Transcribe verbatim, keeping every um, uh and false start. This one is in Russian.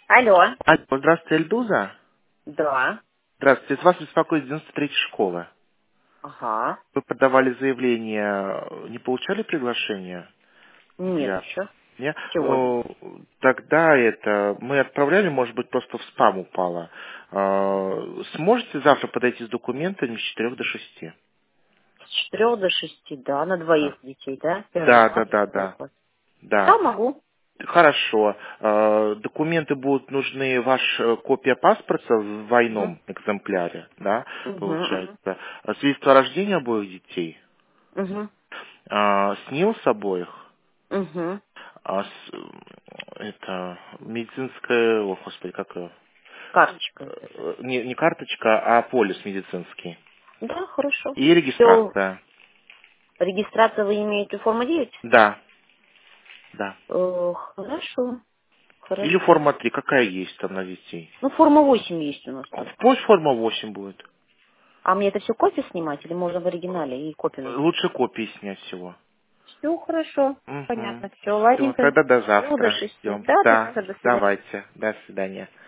Алло. Алло, здравствуйте, Эльдуза. Да. Здравствуйте, с вас беспокоит девяносто третья школа. Ага. Вы подавали заявление, не получали приглашение? Нет Я. еще. Не? Сегодня. Ну, тогда это мы отправляли, может быть, просто в спам упало. А, Сможете завтра подойти с документами с четырех до шести? С четырех до шести, да, на Да. двоих детей, да? Первый Да, да, класс, да, второй да. класс. Да, Да. могу. Хорошо. Э, Документы будут нужны, ваша копия паспорта в Угу. двойном экземпляре, да, Угу. получается. А свидетельство о рождении обоих детей, Угу. а, СНИЛ с обоих, Угу. а с- это медицинская, о господи, как ее, Карточка вот эта. Э, не, не карточка, а полис медицинский. Да, хорошо. И Все. регистрация. Регистрация вы имеете форму девять? Да, да. Э, хорошо. Или Хорошо. форма три, какая есть там на детей. Ну, форма восемь есть у нас только. Пусть форма восемь будет. А мне это все копию снимать или можно в оригинале и копию написать? Лучше копии снять всего. Все хорошо. Угу. Понятно. Все, Все, ладненько. тогда до Жду до завтра шести. ждем. Да, до Да, завтра. До свидания. давайте. До свидания.